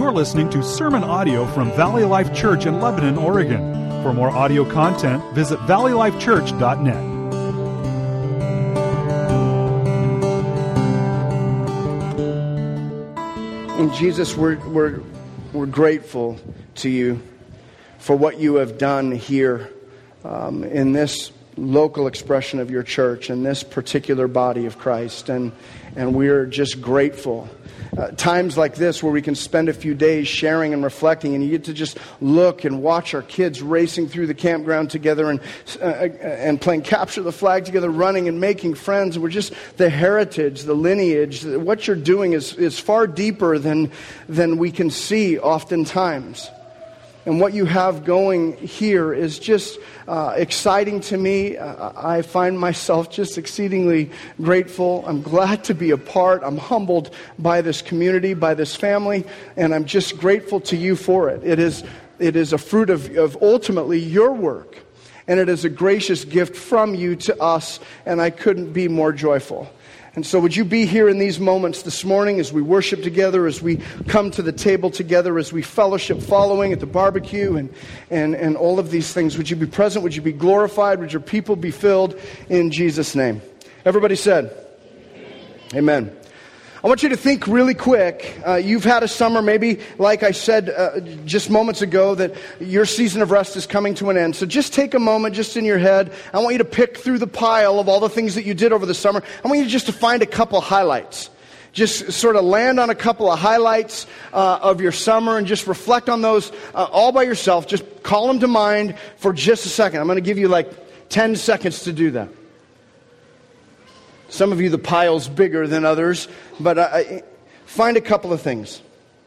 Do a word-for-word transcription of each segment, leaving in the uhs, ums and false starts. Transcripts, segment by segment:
You're listening to sermon audio from Valley Life Church in Lebanon, Oregon. For more audio content, visit valley life church dot net. And Jesus, we're, we're, we're grateful to you for what you have done here um, in this local expression of your church, in this particular body of Christ. And, and we're just grateful. Uh, times like this where we can spend a few days sharing and reflecting, and you get to just look and watch our kids racing through the campground together and uh, and playing capture the flag together, running and making friends. And we're just, the heritage, the lineage, what you're doing is, is far deeper than, than we can see oftentimes. And what you have going here is just uh, exciting to me. Uh, I find myself just exceedingly grateful. I'm glad to be a part. I'm humbled by this community, by this family, and I'm just grateful to you for it. It is, it is a fruit of, of ultimately your work, and it is a gracious gift from you to us, and I couldn't be more joyful. And so would you be here in these moments this morning as we worship together, as we come to the table together, as we fellowship following at the barbecue and, and, and all of these things. Would you be present? Would you be glorified? Would your people be filled in Jesus' name? Everybody said, Amen. Amen. I want you to think really quick. Uh, you've had a summer, maybe like I said uh, just moments ago, that your season of rest is coming to an end. So just take a moment just in your head. I want you to pick through the pile of all the things that you did over the summer. I want you just to find a couple highlights. Just sort of land on a couple of highlights uh, of your summer and just reflect on those uh, all by yourself. Just call them to mind for just a second. I'm going to give you like ten seconds to do that. Some of you, the pile's bigger than others, but I, find a couple of things.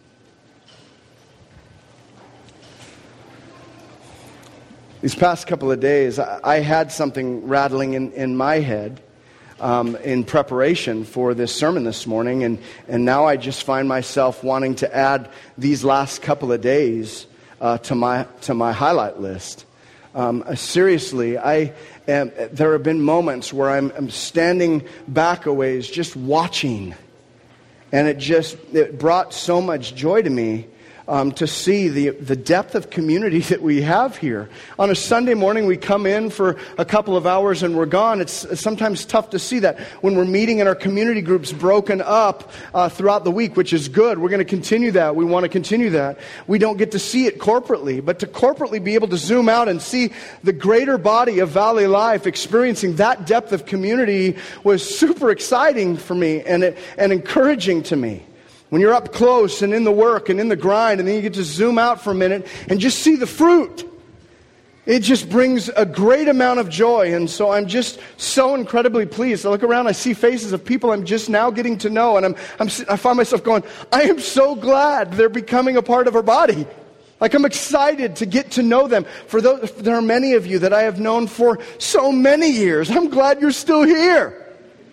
These past couple of days, I, I had something rattling in, in my head um, in preparation for this sermon this morning, and, and now I just find myself wanting to add these last couple of days uh, to my to my highlight list. Um, seriously, I am, there have been moments where I'm, I'm standing back a ways just watching, and it just it brought so much joy to me um, to see the the depth of community that we have here. On a Sunday morning, we come in for a couple of hours and we're gone. It's, it's sometimes tough to see that when we're meeting in our community groups broken up uh, throughout the week, which is good. We're going to continue that. We want to continue that. We don't get to see it corporately, but to corporately be able to zoom out and see the greater body of Valley Life experiencing that depth of community was super exciting for me and, it, and encouraging to me. When you're up close and in the work and in the grind, and then you get to zoom out for a minute and just see the fruit, it just brings a great amount of joy. And so I'm just so incredibly pleased. I look around, I see faces of people I'm just now getting to know, and I'm, I'm I find myself going, I am so glad they're becoming a part of our body. Like, I'm excited to get to know them. For those, there are many of you that I have known for so many years. I'm glad you're still here.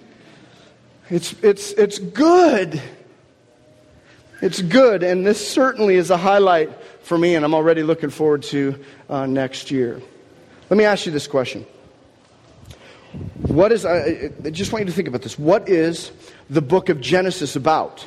It's it's it's good. It's good, and this certainly is a highlight for me, and I'm already looking forward to uh, next year. Let me ask you this question. What is, I, I just want you to think about this. What is the book of Genesis about?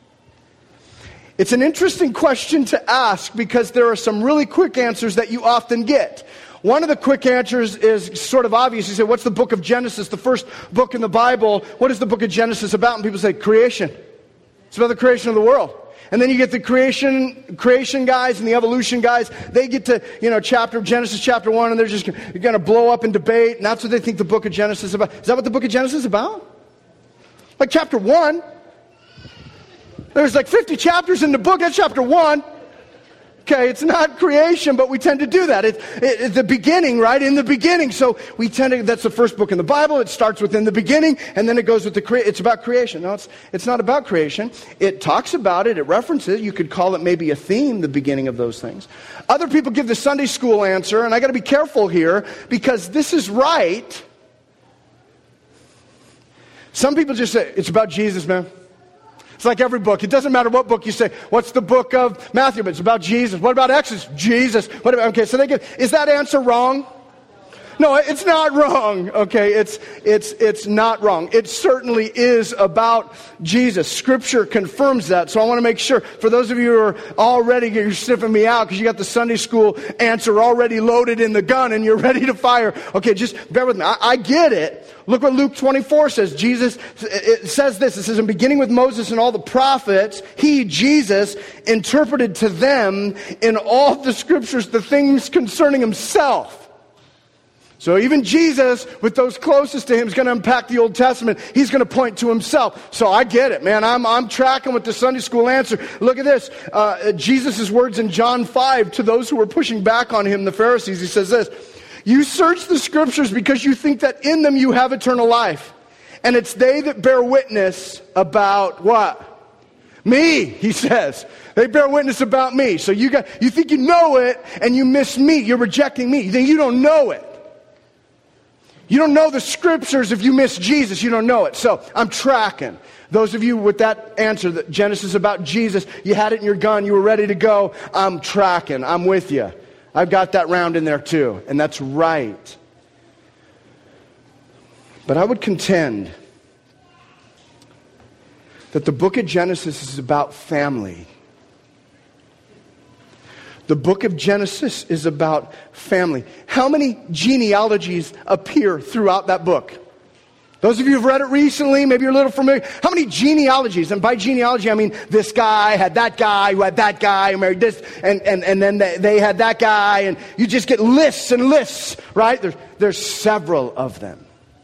It's an interesting question to ask because there are some really quick answers that you often get. One of the quick answers is sort of obvious. You say, what's the book of Genesis, the first book in the Bible? What is the book of Genesis about? And people say, creation. It's about the creation of the world. And then you get the creation creation guys and the evolution guys. They get to, you know, chapter Genesis chapter one, and they're just going to blow up in debate. And that's what they think the book of Genesis is about. Is that what the book of Genesis is about? Like chapter one. There's like fifty chapters in the book. That's chapter one. Okay, it's not creation, but we tend to do that. It's it, it, the beginning, right? In the beginning. So we tend to, that's the first book in the Bible. It starts within the beginning, and then it goes with the, cre- it's about creation. No, it's, it's not about creation. It talks about it. It references it. You could call it maybe a theme, the beginning of those things. Other people give the Sunday school answer, and I got to be careful here, because this is right. Some people just say, it's about Jesus, man. It's like every book. It doesn't matter what book you say. What's the book of Matthew? But it's about Jesus. What about Exodus? Jesus. What about, okay, so they get, is that answer wrong? No, it's not wrong. Okay, it's it's it's not wrong. It certainly is about Jesus. Scripture confirms that. So I want to make sure, for those of you who are already, you're sniffing me out because you got the Sunday school answer already loaded in the gun and you're ready to fire. Okay, just bear with me. I, I get it. Look what Luke twenty-four says. Jesus, it says this. It says, in beginning with Moses and all the prophets, he, Jesus, interpreted to them in all the scriptures the things concerning himself. So even Jesus, with those closest to him, is going to unpack the Old Testament. He's going to point to himself. So I get it, man. I'm I'm tracking with the Sunday school answer. Look at this. Uh, Jesus' words in John five to those who were pushing back on him, the Pharisees. He says this, you search the scriptures because you think that in them you have eternal life. And it's they that bear witness about what? Me, he says. They bear witness about me. So you got you think you know it and you miss me. You're rejecting me. You think you don't know it. You don't know the scriptures if you miss Jesus. You don't know it. So I'm tracking. Those of you with that answer, that Genesis about Jesus, you had it in your gun, you were ready to go. I'm tracking. I'm with you. I've got that round in there too. And that's right. But I would contend that the book of Genesis is about family. The book of Genesis is about family. How many genealogies appear throughout that book? Those of you who've read it recently, maybe you're a little familiar. How many genealogies? And by genealogy, I mean this guy had that guy who had that guy who married this, and, and, and then they, they had that guy, and you just get lists and lists, right? There's, there's several of them.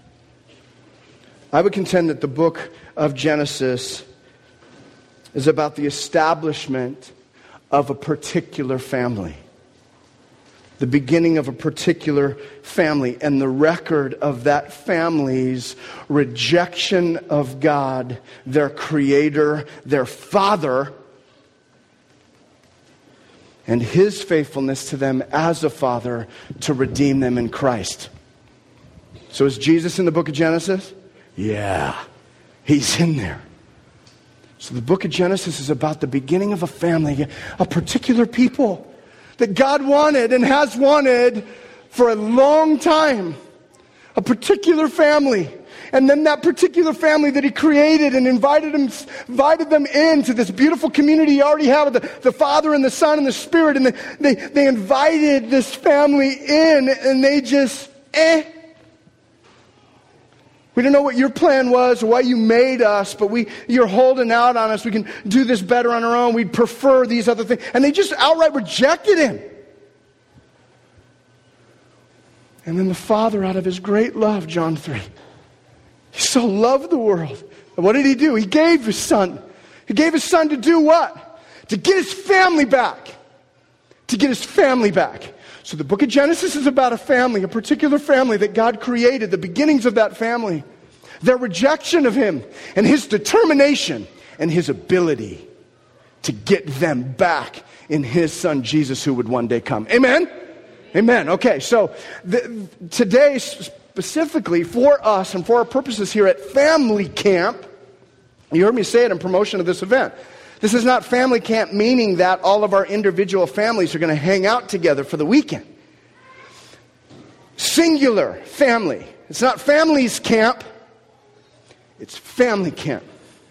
I would contend that the book of Genesis is about the establishment of a particular family. The beginning of a particular family and the record of that family's rejection of God, their creator, their father, and his faithfulness to them as a father to redeem them in Christ. So is Jesus in the book of Genesis? Yeah, he's in there. So the book of Genesis is about the beginning of a family, a particular people that God wanted and has wanted for a long time. A particular family. And then that particular family that he created and invited them, invited them into this beautiful community he already had with the, the Father and the Son and the Spirit. And they, they, they invited this family in and they just, eh. We don't know what your plan was or why you made us, but we you're holding out on us. We can do this better on our own. We'd prefer these other things. And they just outright rejected him. And then the Father, out of his great love, John three, he so loved the world. And what did he do? He gave his son. He gave his son to do what? To get his family back. To get his family back. So the book of Genesis is about a family, a particular family that God created, the beginnings of that family, their rejection of him, and his determination and his ability to get them back in his son Jesus who would one day come. Amen? Amen. Okay, so the, today specifically for us and for our purposes here at Family Camp, you heard me say it in promotion of this event. This is not family camp, meaning that all of our individual families are going to hang out together for the weekend. Singular family. It's not families camp. It's family camp.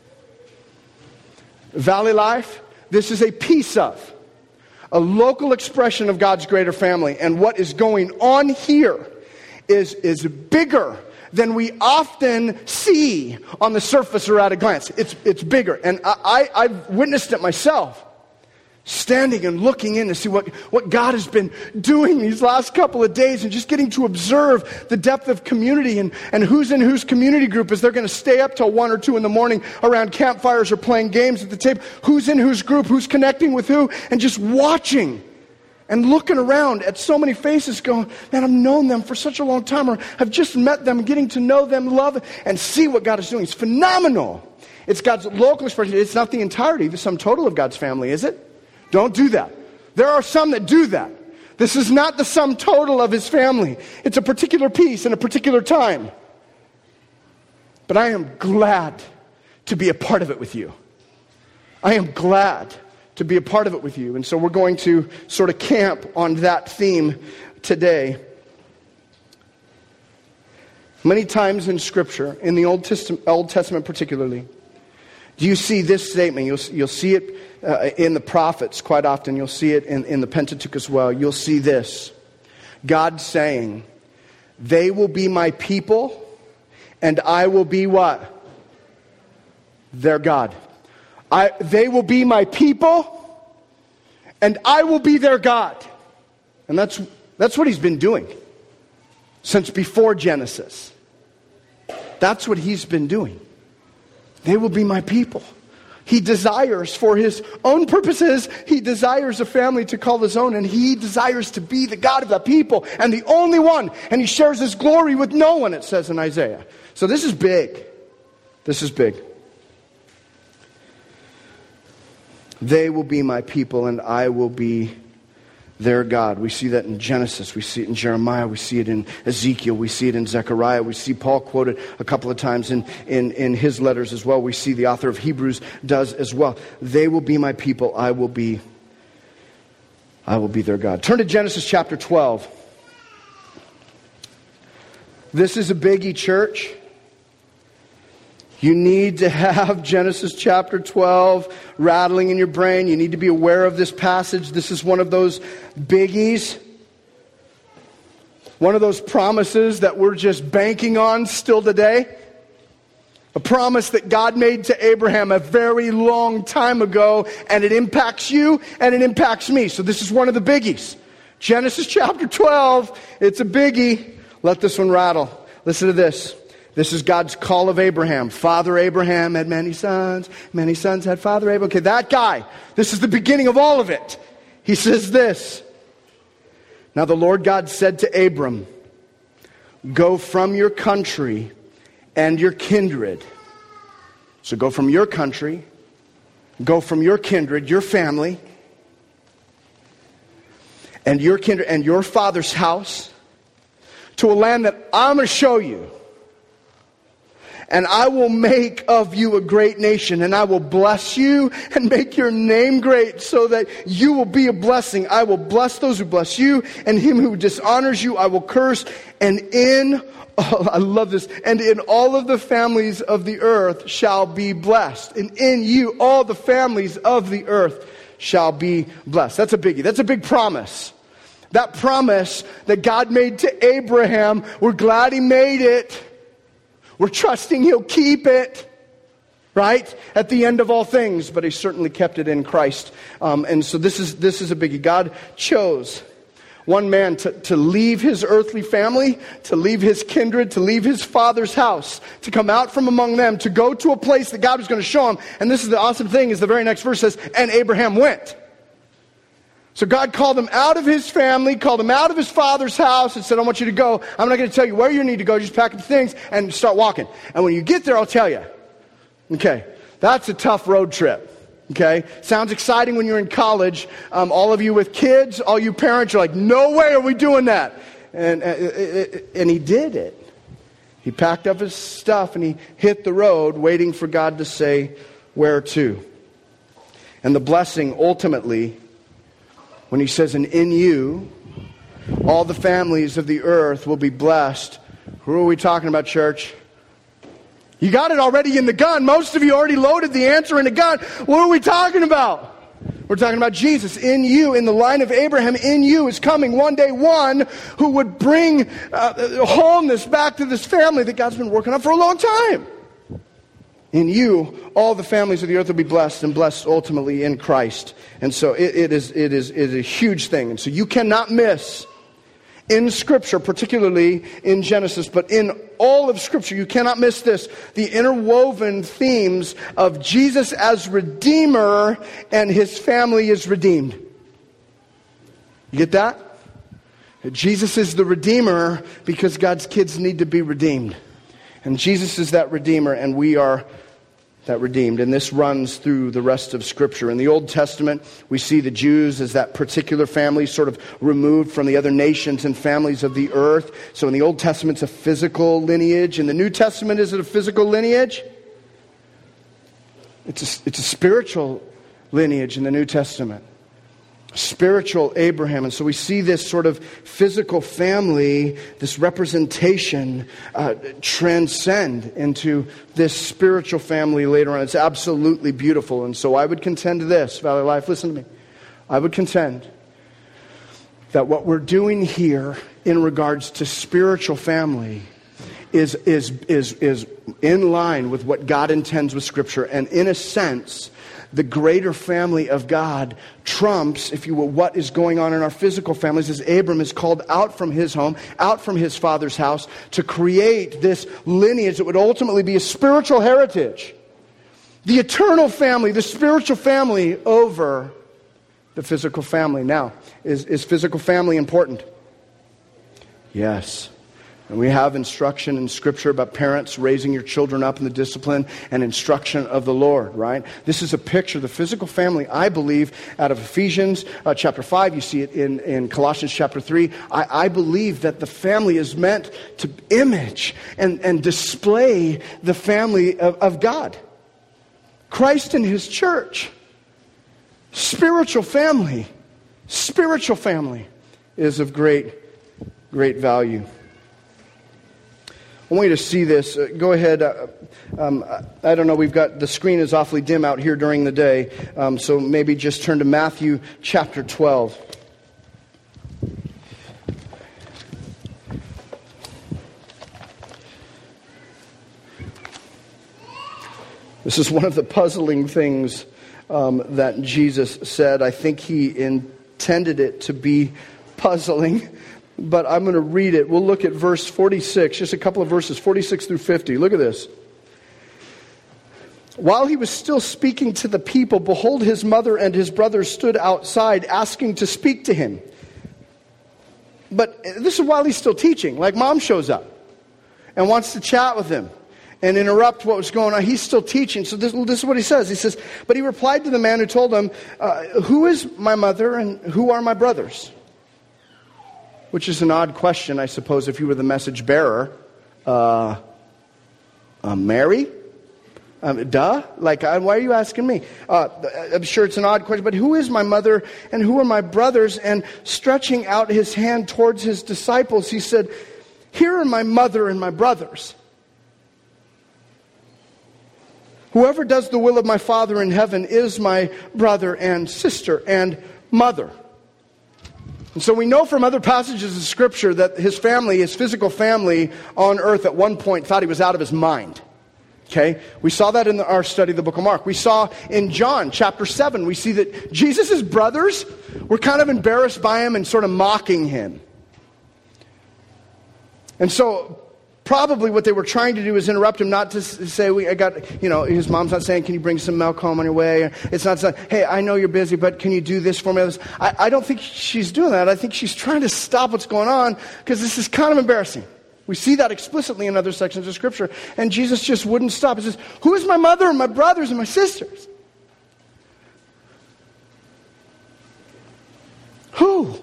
Valley Life, this is a piece of, a local expression of God's greater family. And what is going on here is, is bigger than we often see on the surface or at a glance. It's it's bigger. And I, I, I've witnessed it myself. Standing and looking in to see what, what God has been doing these last couple of days and just getting to observe the depth of community and, and who's in whose community group as they're going to stay up till one or two in the morning around campfires or playing games at the table. Who's in whose group, who's connecting with who, and just watching. And looking around at so many faces going, man, I've known them for such a long time, or I've just met them, getting to know them, love, and see what God is doing. It's phenomenal. It's God's local expression. It's not the entirety, the sum total of God's family, is it? Don't do that. There are some that do that. This is not the sum total of his family. It's a particular piece in a particular time. But I am glad to be a part of it with you. I am glad to be a part of it with you. And so we're going to sort of camp on that theme today. Many times in Scripture, in the Old Testament, Old Testament particularly, do you see this statement? You'll, you'll see it uh, in the prophets quite often. You'll see it in, in the Pentateuch as well. You'll see this. God saying, they will be my people, and I will be what? Their God. I, they will be my people, and I will be their God. And that's, that's what he's been doing since before Genesis. That's what he's been doing. They will be my people. He desires for his own purposes, he desires a family to call his own, and he desires to be the God of that people and the only one. And he shares his glory with no one, it says in Isaiah. So this is big. This is big. They will be my people and I will be their God. We see that in Genesis. We see it in Jeremiah. We see it in Ezekiel. We see it in Zechariah. We see Paul quoted a couple of times in, in, in his letters as well. We see the author of Hebrews does as well. They will be my people. I will be, I will be their God. Turn to Genesis chapter twelve. This is a biggie, church. You need to have Genesis chapter twelve rattling in your brain. You need to be aware of this passage. This is one of those biggies. One of those promises that we're just banking on still today. A promise that God made to Abraham a very long time ago, and it impacts you and it impacts me. So this is one of the biggies. Genesis chapter twelve, it's a biggie. Let this one rattle. Listen to this. This is God's call of Abraham. Father Abraham had many sons. Many sons had Father Abraham. Okay, that guy. This is the beginning of all of it. He says this. Now the Lord God said to Abram, go from your country and your kindred. So go from your country, go from your kindred, your family, and your kindred and your father's house to a land that I'm going to show you. And I will make of you a great nation, and I will bless you and make your name great so that you will be a blessing. I will bless those who bless you, and him who dishonors you I will curse. And in, oh, I love this, and in all of the families of the earth shall be blessed. And in you all the families of the earth shall be blessed. That's a biggie. That's a big promise. That promise that God made to Abraham, we're glad he made it. We're trusting he'll keep it, right? At the end of all things. But he certainly kept it in Christ. Um, and so this is this is a biggie. God chose one man to, to leave his earthly family, to leave his kindred, to leave his father's house, to come out from among them, to go to a place that God was going to show him. And this is the awesome thing, is the very next verse says, and Abraham went. So God called him out of his family, called him out of his father's house, and said, I want you to go. I'm not going to tell you where you need to go. Just pack up things and start walking. And when you get there, I'll tell you. Okay, that's a tough road trip. Okay, sounds exciting when you're in college. Um, all of you with kids, all you parents are like, no way are we doing that. And, uh, and he did it. He packed up his stuff and he hit the road waiting for God to say where to. And the blessing ultimately, when he says, and in you, all the families of the earth will be blessed. Who are we talking about, church? You got it already in the gun. Most of you already loaded the answer in the gun. What are we talking about? We're talking about Jesus. In you, in the line of Abraham, in you is coming one day one who would bring uh, wholeness back to this family that God's been working on for a long time. In you, all the families of the earth will be blessed, and blessed ultimately in Christ. And so it, it, is, it, is, it is a huge thing. And so you cannot miss in Scripture, particularly in Genesis, but in all of Scripture, you cannot miss this, the interwoven themes of Jesus as Redeemer and his family is redeemed. You get that? Jesus is the Redeemer because God's kids need to be redeemed. And Jesus is that Redeemer, and we are that redeemed. And this runs through the rest of Scripture. In the Old Testament, we see the Jews as that particular family sort of removed from the other nations and families of the earth. So in the Old Testament, it's a physical lineage. In the New Testament, is it a physical lineage? It's a, it's a spiritual lineage in the New Testament. spiritual Abraham. And so we see this sort of physical family, this representation, uh, transcend into this spiritual family later on. It's absolutely beautiful. And so I would contend this, Valley Life, listen to me. I would contend that what we're doing here in regards to spiritual family is, is, is, is in line with what God intends with Scripture. And in a sense, the greater family of God trumps, if you will, what is going on in our physical families, as Abram is called out from his home, out from his father's house, to create this lineage that would ultimately be a spiritual heritage. The eternal family, the spiritual family over the physical family. Now, is, is physical family important? Yes. And we have instruction in Scripture about parents raising your children up in the discipline and instruction of the Lord, right? This is a picture, the physical family, I believe, out of Ephesians uh, chapter five. You see it in, in Colossians chapter three. I, I believe that the family is meant to image and, and display the family of, of God. Christ and His church. Spiritual family. Spiritual family is of great, great value. I want you to see this. Uh, go ahead. Uh, um, I don't know. We've got the screen is awfully dim out here during the day. Um, so maybe just turn to Matthew chapter twelve. This is one of the puzzling things um, that Jesus said. I think He intended it to be puzzling. But I'm going to read it. We'll look at verse forty-six, just a couple of verses, forty-six through fifty. Look at this. While he was still speaking to the people, behold, his mother and his brothers stood outside asking to speak to him. But this is while he's still teaching. Like mom shows up and wants to chat with him and interrupt what was going on. He's still teaching. So this, this is what he says. He says, but he replied to the man who told him, uh, who is my mother and who are my brothers? Which is an odd question, I suppose, if you were the message bearer. Uh, uh, Mary? Um, duh? Like, uh, why are you asking me? Uh, I'm sure it's an odd question, but who is my mother and who are my brothers? And stretching out his hand towards his disciples, he said, here are my mother and my brothers. Whoever does the will of my Father in heaven is my brother and sister and mother. And so we know from other passages of Scripture that his family, his physical family on earth at one point thought he was out of his mind. Okay? We saw that in the, our study of the book of Mark. We saw in John chapter seven, we see that Jesus' brothers were kind of embarrassed by him and sort of mocking him. And so probably what they were trying to do is interrupt him, not to say, "We, I got," you know, his mom's not saying, "Can you bring some milk home on your way?" It's not saying, "Hey, I know you're busy, but can you do this for me?" I, I don't think she's doing that. I think she's trying to stop what's going on because this is kind of embarrassing. We see that explicitly in other sections of Scripture. And Jesus just wouldn't stop. He says, who is my mother and my brothers and my sisters? Who?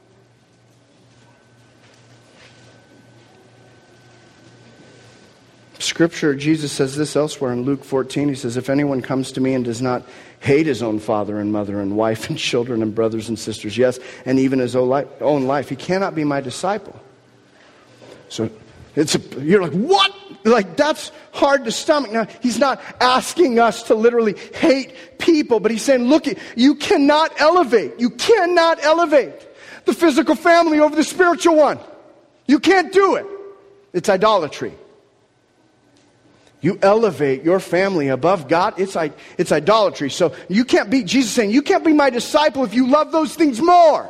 Scripture, Jesus says this elsewhere in Luke fourteen. He says, if anyone comes to me and does not hate his own father and mother and wife and children and brothers and sisters, yes, and even his own life, he cannot be my disciple. So it's a, you're like, what? Like, that's hard to stomach. Now, he's not asking us to literally hate people, but he's saying, look, you cannot elevate. You cannot elevate the physical family over the spiritual one. You can't do it. It's idolatry. You elevate your family above God, it's it's idolatry. So you can't be, Jesus is saying, you can't be my disciple if you love those things more.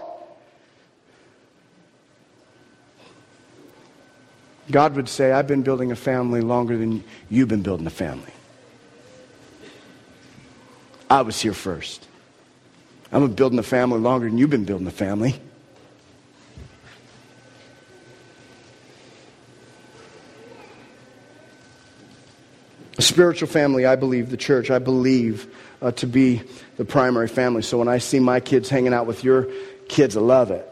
God would say, I've been building a family longer than you've been building a family. I was here first. I've been building a family longer than you've been building a family. A spiritual family, I believe, the church, I believe uh, to be the primary family. So when I see my kids hanging out with your kids, I love it.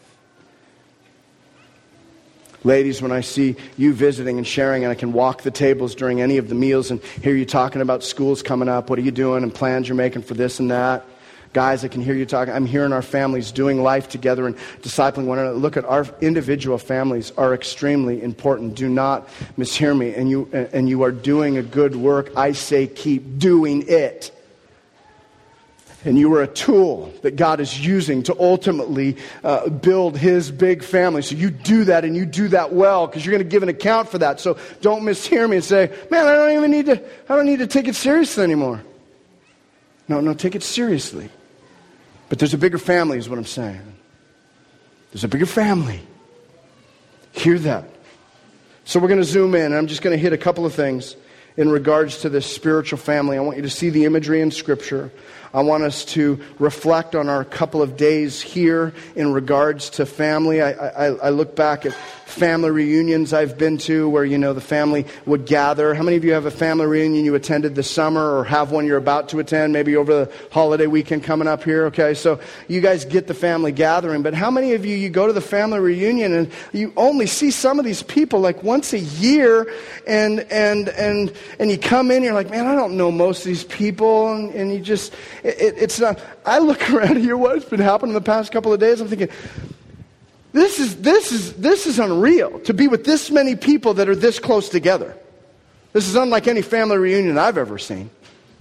Ladies, when I see you visiting and sharing and I can walk the tables during any of the meals and hear you talking about schools coming up, what are you doing and plans you're making for this and that. Guys, I can hear you talking. I'm hearing our families doing life together and discipling one another. Look at our individual families are extremely important. Do not mishear me. And you, and you are doing a good work. I say keep doing it. And you are a tool that God is using to ultimately uh, build His big family. So you do that, and you do that well, because you're going to give an account for that. So don't mishear me and say, man, I don't even need to, I don't need to take it seriously anymore. No, no, take it seriously. But there's a bigger family is what I'm saying. There's a bigger family. Hear that. So we're going to zoom in. And I'm just going to hit a couple of things in regards to this spiritual family. I want you to see the imagery in Scripture. I want us to reflect on our couple of days here in regards to family. I, I, I look back at family reunions I've been to where, you know, the family would gather. How many of you have a family reunion you attended this summer or have one you're about to attend, maybe over the holiday weekend coming up here? Okay, so you guys get the family gathering. But how many of you, you go to the family reunion and you only see some of these people like once a year and and and and you come in and you're like, man, I don't know most of these people. And, and you just... It, it's not. I look around here. What's been happening the past couple of days? I'm thinking, this is this is this is unreal to be with this many people that are this close together. This is unlike any family reunion I've ever seen.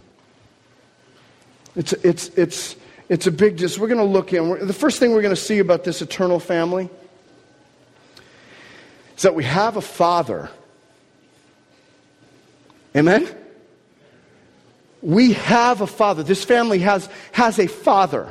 It's it's it's it's a big. Just we're going to look in. We're, the first thing we're going to see about this eternal family is that we have a Father. Amen. We have a Father. This family has, has a Father.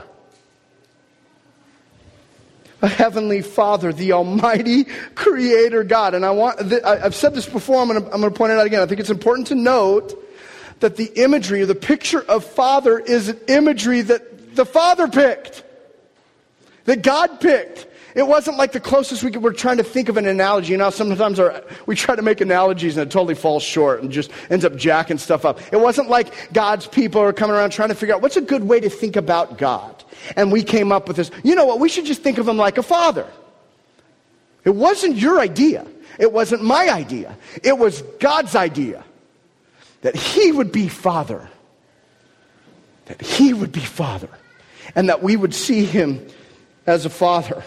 A heavenly Father, the Almighty Creator God. And I want, I've said this before, I'm going to, I'm going to point it out again. I think it's important to note that the imagery, or the picture of Father, is an imagery that the Father picked. That God picked. It wasn't like the closest we could, we're trying to think of an analogy. You know, sometimes our, we try to make analogies and it totally falls short and just ends up jacking stuff up. It wasn't like God's people are coming around trying to figure out what's a good way to think about God. And we came up with this, you know what, we should just think of Him like a Father. It wasn't your idea. It wasn't my idea. It was God's idea. That He would be Father. That He would be Father. And that we would see Him as a Father.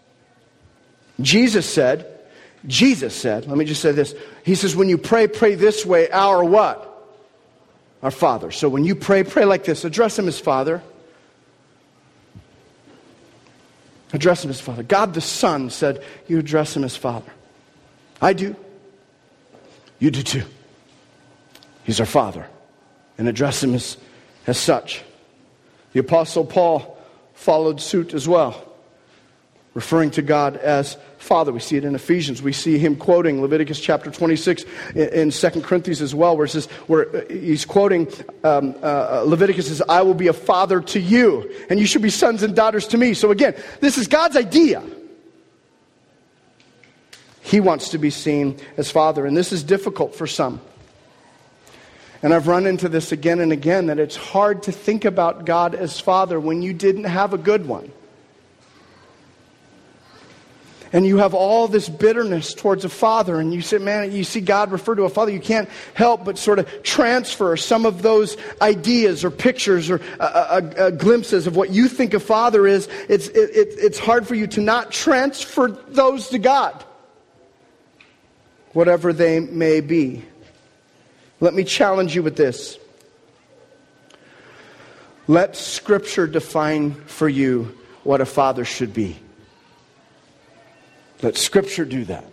Jesus said, Jesus said, let me just say this. He says, when you pray, pray this way, our what? Our Father. So when you pray, pray like this. Address Him as Father. Address Him as Father. God the Son said, you address Him as Father. I do. You do too. He's our Father. And address Him as, as such. The Apostle Paul followed suit as well, referring to God as Father. We see it in Ephesians. We see him quoting Leviticus chapter twenty-six in Second Corinthians as well, where, it says, where he's quoting um, uh, Leviticus says, I will be a father to you, and you should be sons and daughters to me. So again, this is God's idea. He wants to be seen as Father, and this is difficult for some. And I've run into this again and again, that it's hard to think about God as Father when you didn't have a good one. And you have all this bitterness towards a father, and you say, man, you see God refer to a father, you can't help but sort of transfer some of those ideas or pictures or uh, uh, uh, glimpses of what you think a father is. It's, it, it, it's hard for you to not transfer those to God, whatever they may be. Let me challenge you with this. Let Scripture define for you what a father should be. Let Scripture do that.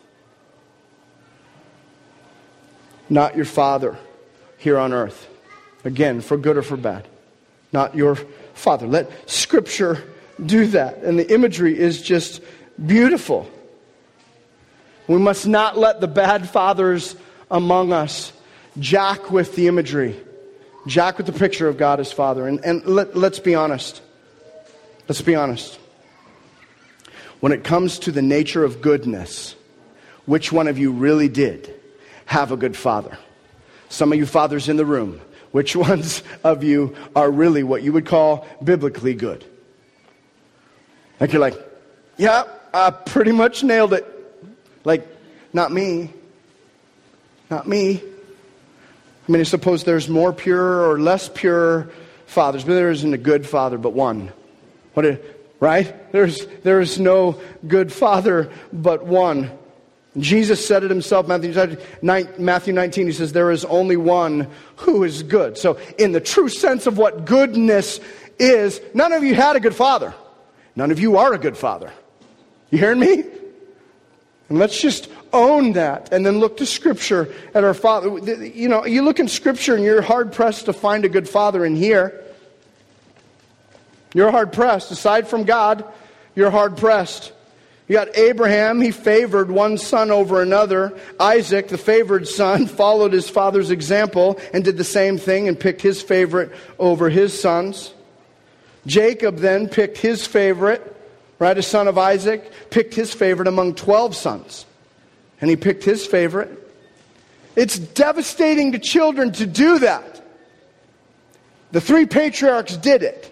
Not your father here on earth. Again, for good or for bad. Not your father. Let Scripture do that. And the imagery is just beautiful. We must not let the bad fathers among us jack with the imagery. Jack with the picture of God as Father. And, and let, let's be honest. Let's be honest. When it comes to the nature of goodness, which one of you really did have a good father? Some of you fathers in the room, which ones of you are really what you would call biblically good? Like you're like, yeah, I pretty much nailed it. Like, not me. Not me. I mean, I suppose there's more pure or less pure fathers, but there isn't a good father but one. What? A, right? There's there is no good father but one. Jesus said it himself, Matthew nineteen, he says, there is only one who is good. So in the true sense of what goodness is, none of you had a good father. None of you are a good father. You hearing me? And let's just own that and then look to Scripture at our Father. You know, you look in Scripture and you're hard-pressed to find a good father in here. You're hard-pressed. Aside from God, you're hard-pressed. You got Abraham, he favored one son over another. Isaac, the favored son, followed his father's example and did the same thing and picked his favorite over his sons. Jacob then picked his favorite, right, a son of Isaac, picked his favorite among twelve sons. And he picked his favorite. It's devastating to children to do that. The three patriarchs did it.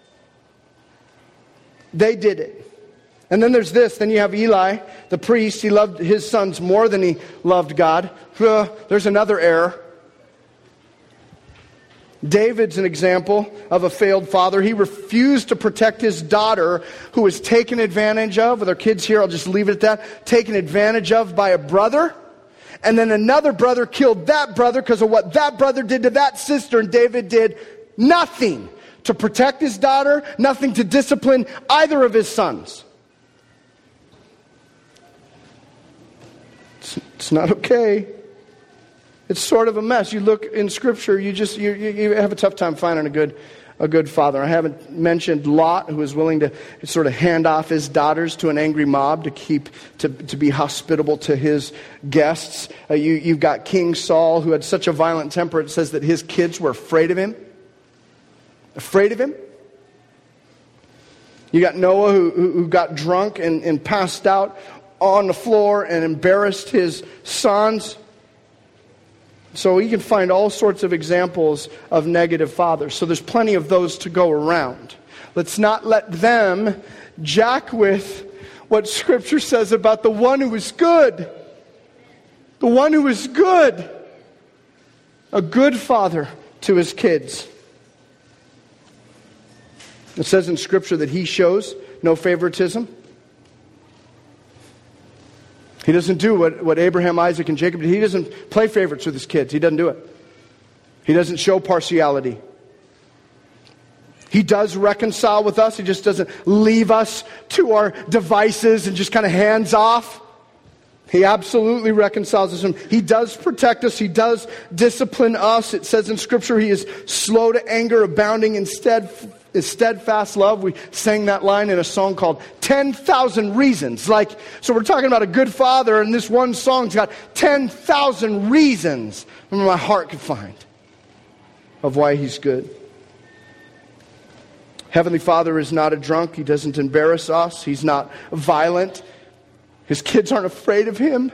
They did it. And then there's this. Then you have Eli, the priest. He loved his sons more than he loved God. Uh, there's another error. David's an example of a failed father. He refused to protect his daughter who was taken advantage of. With our kids here, I'll just leave it at that. Taken advantage of by a brother. And then another brother killed that brother because of what that brother did to that sister. And David did nothing to protect his daughter, nothing to discipline either of his sons. It's, it's not okay. It's sort of a mess. You look in Scripture, you just you, you have a tough time finding a good a good father. I haven't mentioned Lot, who was willing to sort of hand off his daughters to an angry mob to keep to, to be hospitable to his guests. Uh, you, you've got King Saul, who had such a violent temper. It says that his kids were afraid of him. Afraid of him. You got Noah, who, who got drunk and, and passed out on the floor and embarrassed his sons. So we can find all sorts of examples of negative fathers. So there's plenty of those to go around. Let's not let them jack with what Scripture says about the one who is good. The one who is good. A good father to his kids. It says in Scripture that he shows no favoritism. He doesn't do what, what Abraham, Isaac, and Jacob did. He doesn't play favorites with his kids. He doesn't do it. He doesn't show partiality. He does reconcile with us. He just doesn't leave us to our devices and just kind of hands off. He absolutely reconciles us. He does protect us. He does discipline us. It says in Scripture he is slow to anger, abounding in stead, steadfast love. We sang that line in a song called ten thousand Reasons. Like, so we're talking about a good father, and this one song's got ten thousand reasons my heart could find of why he's good. Heavenly Father is not a drunk. He doesn't embarrass us. He's not violent. His kids aren't afraid of him.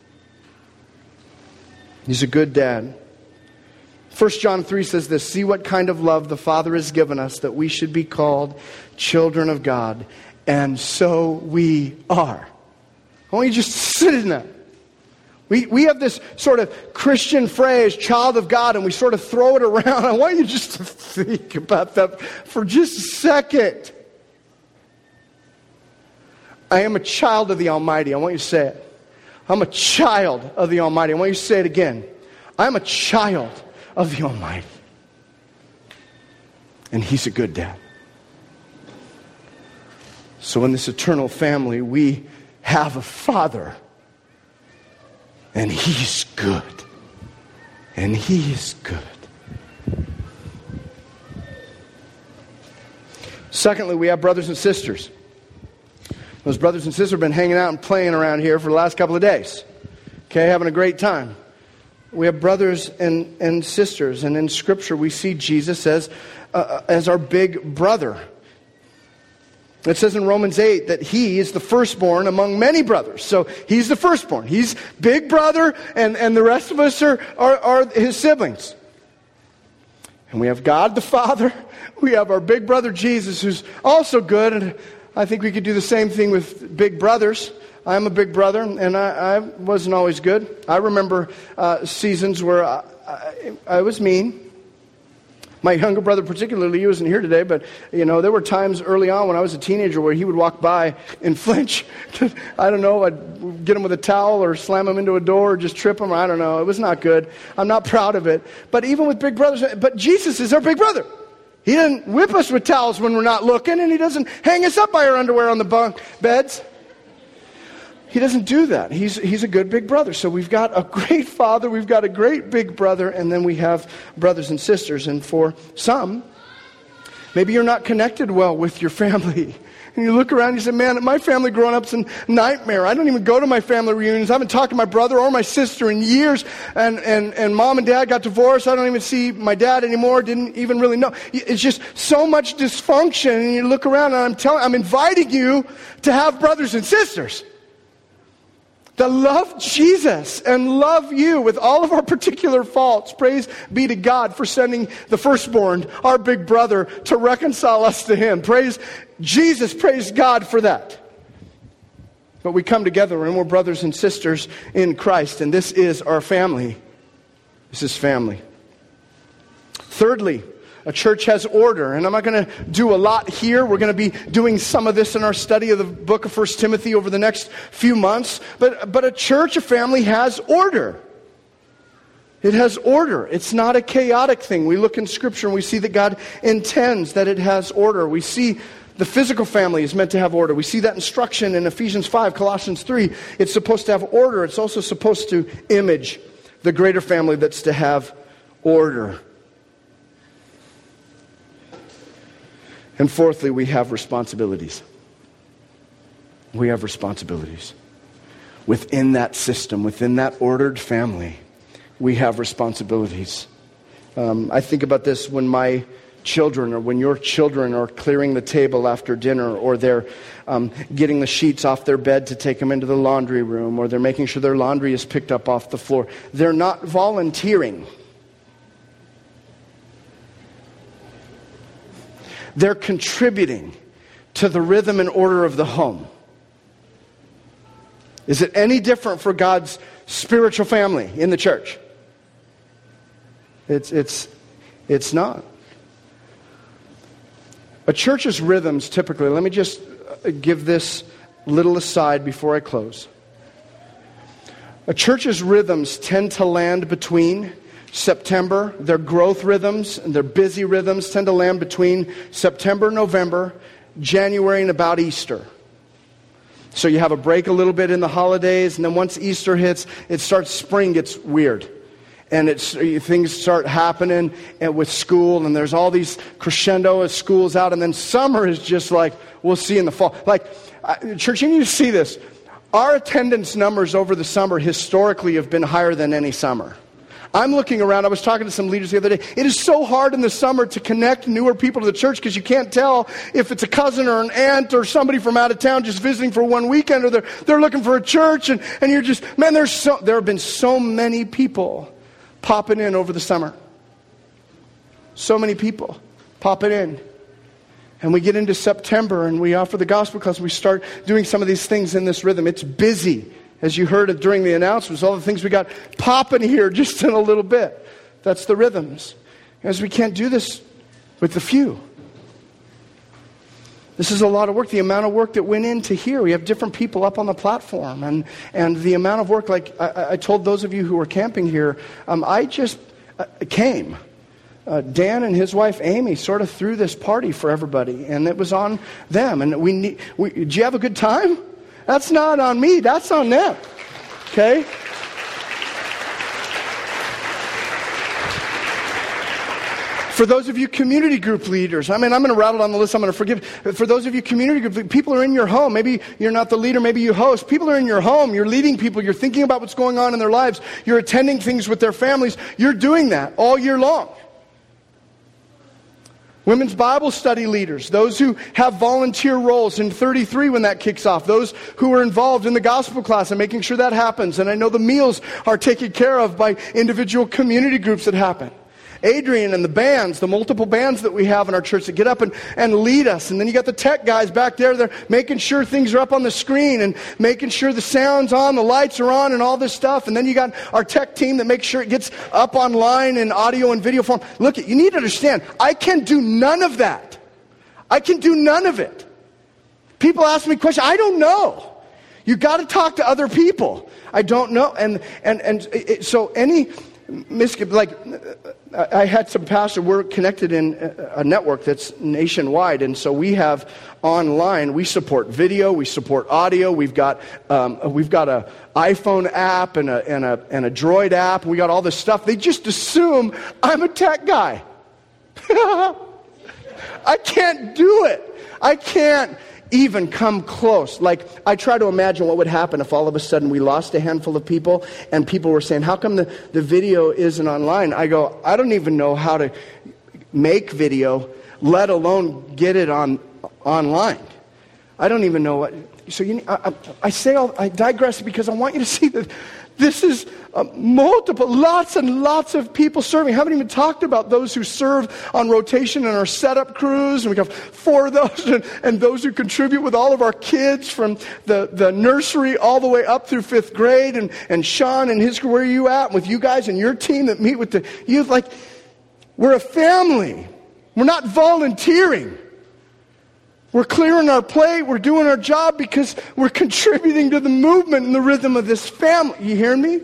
He's a good dad. First John three says this, see what kind of love the Father has given us that we should be called children of God. And so we are. I want you to just sit in that. We, we have this sort of Christian phrase, child of God, and we sort of throw it around. I want you just to think about that for just a second. I am a child of the Almighty. I want you to say it. I'm a child of the Almighty. I want you to say it again. I'm a child of the Almighty. And He's a good dad. So in this eternal family, we have a Father. And He's good. And He is good. Secondly, we have brothers and sisters. Those brothers and sisters have been hanging out and playing around here for the last couple of days. Okay, having a great time. We have brothers and, and sisters. And in Scripture, we see Jesus as, uh, as our big brother. It says in Romans eight that He is the firstborn among many brothers. So He's the firstborn. He's big brother, and, and the rest of us are, are, are His siblings. And we have God the Father. We have our big brother Jesus, who's also good. And I think we could do the same thing with big brothers. I'm a big brother, and I, I wasn't always good. I remember uh, seasons where I, I, I was mean. My younger brother particularly, he wasn't here today, but, you know, there were times early on when I was a teenager where he would walk by and flinch. I don't know, I'd get him with a towel or slam him into a door or just trip him. I don't know. It was not good. I'm not proud of it. But even with big brothers, but Jesus is our big brother. He doesn't whip us with towels when we're not looking, and he doesn't hang us up by our underwear on the bunk beds. He doesn't do that. He's, he's a good big brother. So we've got a great father, we've got a great big brother, and then we have brothers and sisters. And for some, maybe you're not connected well with your family. And you look around and you say, man, my family growing up's a nightmare. I don't even go to my family reunions. I haven't talked to my brother or my sister in years. And, and, and mom and dad got divorced. I don't even see my dad anymore. Didn't even really know. It's just so much dysfunction. And you look around and I'm telling, I'm inviting you to have brothers and sisters that love Jesus and love you with all of our particular faults. Praise be to God for sending the firstborn, our big brother, to reconcile us to him. Praise Jesus, praise God for that. But we come together and we're brothers and sisters in Christ, and this is our family. This is family. Thirdly, a church has order, and I'm not going to do a lot here. We're going to be doing some of this in our study of the book of First Timothy over the next few months. But, but a church, a family has order. It has order. It's not a chaotic thing. We look in Scripture and we see that God intends that it has order. We see the physical family is meant to have order. We see that instruction in Ephesians five, Colossians three. It's supposed to have order. It's also supposed to image the greater family that's to have order. And fourthly, we have responsibilities. We have responsibilities. Within that system, within that ordered family, we have responsibilities. Um, I think about this when my children or when your children are clearing the table after dinner, or they're um, getting the sheets off their bed to take them into the laundry room, or they're making sure their laundry is picked up off the floor. They're not volunteering. They're contributing to the rhythm and order of the home. Is it any different for God's spiritual family in the church? It's, it's, it's not. A church's rhythms typically, let me just give this little aside before I close. A church's rhythms tend to land between September, their growth rhythms and their busy rhythms tend to land between September, November, January, and about Easter. So you have a break a little bit in the holidays, and then once Easter hits, it starts, spring gets weird. And it's things start happening and with school, and there's all these crescendo as school's out, and then summer is just like, we'll see in the fall. Like, church, you need to see this. Our attendance numbers over the summer historically have been higher than any summer. I'm looking around, I was talking to some leaders the other day. It is so hard in the summer to connect newer people to the church because you can't tell if it's a cousin or an aunt or somebody from out of town just visiting for one weekend, or they're, they're looking for a church, and, and you're just, man, there's so, there have been so many people popping in over the summer. So many people popping in. And we get into September and we offer the gospel class. We start doing some of these things in this rhythm. It's busy. As you heard it during the announcements, all the things we got popping here just in a little bit. That's the rhythms. As we can't do this with the few. This is a lot of work. The amount of work that went into here. We have different people up on the platform. And, and the amount of work, like I, I told those of you who were camping here, um, I just uh, came. Uh, Dan and his wife Amy sort of threw this party for everybody. And it was on them. And we need, we, did you have a good time? That's not on me. That's on them. Okay? For those of you community group leaders, I mean, I'm going to rattle down the list. I'm going to forgive. For those of you community group leaders, people are in your home. Maybe you're not the leader. Maybe you host. People are in your home. You're leading people. You're thinking about what's going on in their lives. You're attending things with their families. You're doing that all year long. Women's Bible study leaders, those who have volunteer roles in thirty-three when that kicks off, those who are involved in the gospel class and making sure that happens. And I know the meals are taken care of by individual community groups that happen. Adrian and the bands, the multiple bands that we have in our church that get up and, and lead us. And then you got the tech guys back there. They're making sure things are up on the screen and making sure the sound's on, the lights are on, and all this stuff. And then you got our tech team that makes sure it gets up online in audio and video form. Look, you need to understand, I can do none of that. I can do none of it. People ask me questions. I don't know. You got to talk to other people. I don't know. And and and it, so any miscon, like I had some pastors. We're connected in a network that's nationwide, and so we have online. We support video. We support audio. We've got um, we've got a iPhone app and a and a and a Droid app. We got all this stuff. They just assume I'm a tech guy. I can't do it. I can't even come close. Like, I try to imagine what would happen if all of a sudden we lost a handful of people and people were saying, how come the, the video isn't online? I go, I don't even know how to make video, let alone get it on online. I don't even know what. So you, I, I, I say, all, I digress because I want you to see that this is uh, multiple, lots and lots of people serving. I haven't even talked about those who serve on rotation in our setup crews. And we have four of those, and, and those who contribute with all of our kids from the, the nursery all the way up through fifth grade. And, and Sean and his, where are you at? With you guys and your team that meet with the youth. Like, we're a family. We're not volunteering. We're clearing our plate. We're doing our job because we're contributing to the movement and the rhythm of this family. You hear me?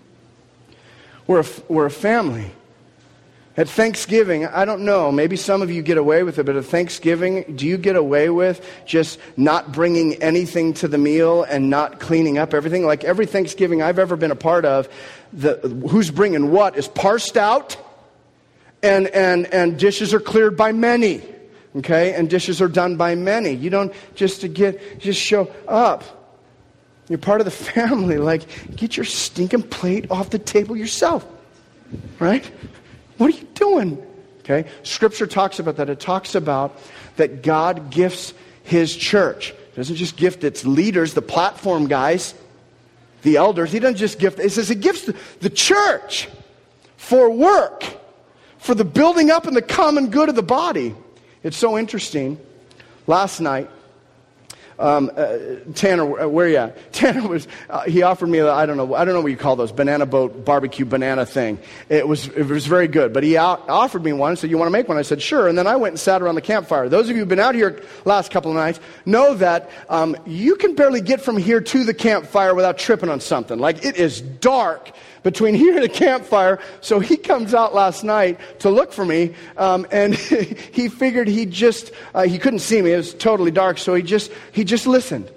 We're a, we're a family. At Thanksgiving, I don't know, maybe some of you get away with it, but at Thanksgiving, do you get away with just not bringing anything to the meal and not cleaning up everything? Like every Thanksgiving I've ever been a part of, the who's bringing what is parsed out, and and and dishes are cleared by many. Okay, and dishes are done by many. You don't just to get just show up. You're part of the family. Like, get your stinking plate off the table yourself. Right? What are you doing? Okay? Scripture talks about that. It talks about that God gifts His church. He doesn't just gift its leaders, the platform guys, the elders. He doesn't just gift. It says He gifts the, the church for work, for the building up and the common good of the body. It's so interesting. Last night, um, uh, Tanner, where are you at? Tanner was, uh, he offered me, I don't know, I don't know what you call those, banana boat barbecue banana thing. It was it was very good. But he out, offered me one and said, you want to make one? I said, sure. And then I went and sat around the campfire. Those of you who've been out here last couple of nights know that um, you can barely get from here to the campfire without tripping on something. Like, it is dark between here and the campfire. So he comes out last night to look for me, um, and he figured he just, uh, he couldn't see me. It was totally dark, so he just, he just listened.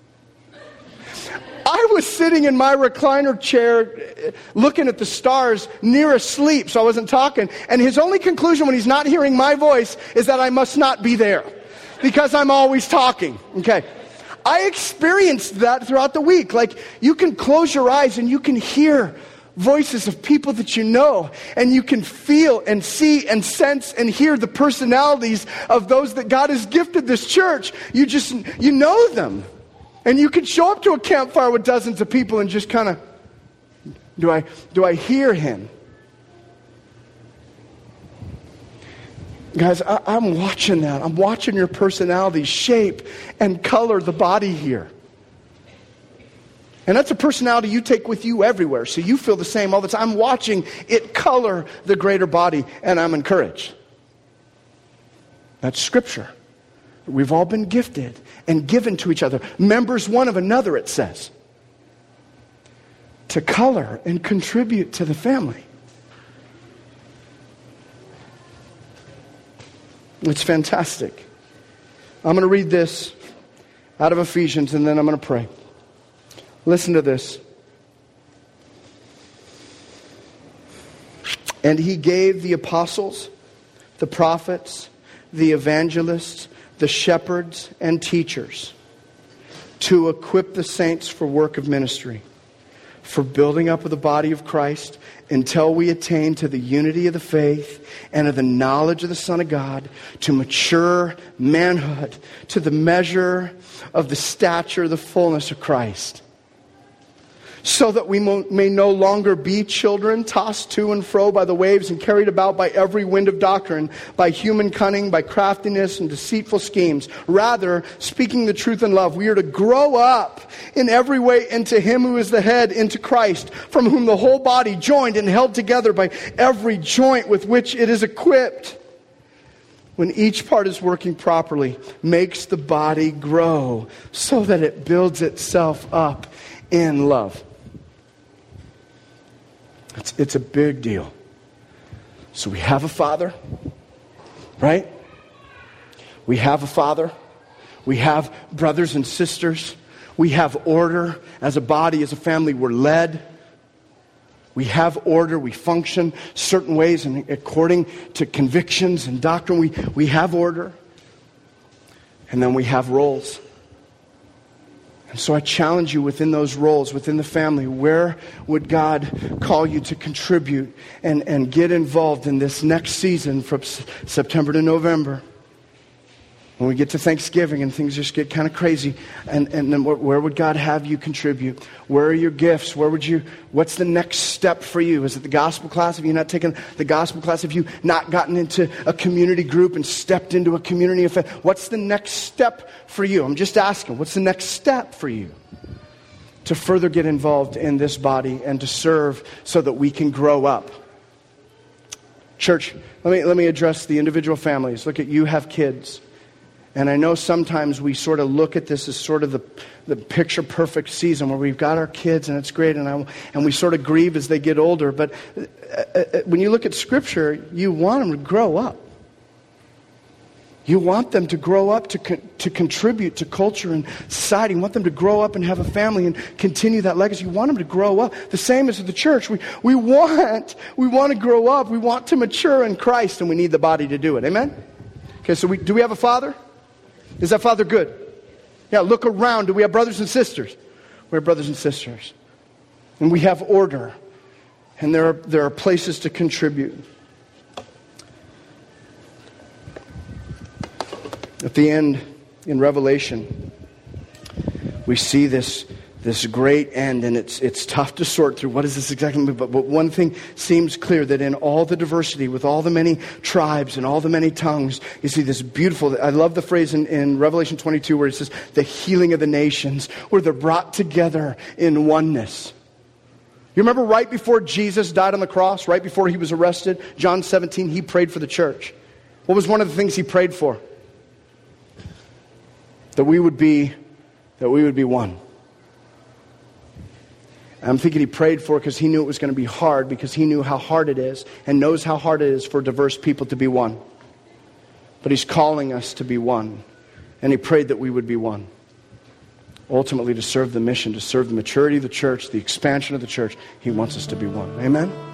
I was sitting in my recliner chair looking at the stars, near asleep, so I wasn't talking. And his only conclusion when he's not hearing my voice is that I must not be there because I'm always talking. Okay. I experienced that throughout the week. Like, you can close your eyes and you can hear voices of people that you know, and you can feel and see and sense and hear the personalities of those that God has gifted this church. You just, you know them. And you can show up to a campfire with dozens of people and just kind of, do I, do I hear Him? Guys, I, I'm watching that. I'm watching your personalities shape and color the body here. And that's a personality you take with you everywhere. So you feel the same all the time. I'm watching it color the greater body, and I'm encouraged. That's Scripture. We've all been gifted and given to each other. Members one of another, it says. To color and contribute to the family. It's fantastic. I'm going to read this out of Ephesians, and then I'm going to pray. Listen to this. And He gave the apostles, the prophets, the evangelists, the shepherds, and teachers to equip the saints for work of ministry, for building up of the body of Christ until we attain to the unity of the faith and of the knowledge of the Son of God, to mature manhood, to the measure of the stature of the fullness of Christ. so that we mo- may no longer be children, tossed to and fro by the waves and carried about by every wind of doctrine, by human cunning, by craftiness and deceitful schemes. Rather, speaking the truth in love, we are to grow up in every way into Him who is the head, into Christ, from whom the whole body, joined and held together by every joint with which it is equipped, when each part is working properly, makes the body grow so that it builds itself up in love. It's, it's a big deal. So we have a Father, right? We have a Father. We have brothers and sisters. We have order. As a body, as a family, we're led. We have order. We function certain ways and according to convictions and doctrine. We, we have order. And then we have roles. And so I challenge you within those roles, within the family, where would God call you to contribute and, and get involved in this next season from S- September to November? When we get to Thanksgiving and things just get kind of crazy, and, and then where, where would God have you contribute? Where are your gifts? Where would you, what's the next step for you? Is it the gospel class? Have you not taken the gospel class? Have you not gotten into a community group and stepped into a community of faith? What's the next step for you? I'm just asking, what's the next step for you to further get involved in this body and to serve so that we can grow up? Church, let me, let me address the individual families. Look at you have kids. And I know sometimes we sort of look at this as sort of the, the picture-perfect season where we've got our kids and it's great, and, I, and we sort of grieve as they get older. But uh, when you look at Scripture, you want them to grow up. You want them to grow up to con- to contribute to culture and society. You want them to grow up and have a family and continue that legacy. You want them to grow up. The same as the church. We, we, want, we want to grow up. We want to mature in Christ, and we need the body to do it. Amen? Okay, so we, do we have a father? Is that father good? Yeah, look around. Do we have brothers and sisters? We have brothers and sisters. And we have order. And there are, there are places to contribute. At the end, in Revelation, we see this, this great end, and it's it's tough to sort through what is this exactly, but, but one thing seems clear, that in all the diversity, with all the many tribes and all the many tongues, you see this beautiful, I love the phrase in, in Revelation twenty-two where it says, the healing of the nations, where they're brought together in oneness. You remember right before Jesus died on the cross, right before he was arrested, John seventeen, he prayed for the church. What was one of the things he prayed for? That we would be, that we would be one. I'm thinking he prayed for it because he knew it was going to be hard, because he knew how hard it is and knows how hard it is for diverse people to be one. But he's calling us to be one. And he prayed that we would be one. Ultimately, to serve the mission, to serve the maturity of the church, the expansion of the church, he wants us to be one. Amen?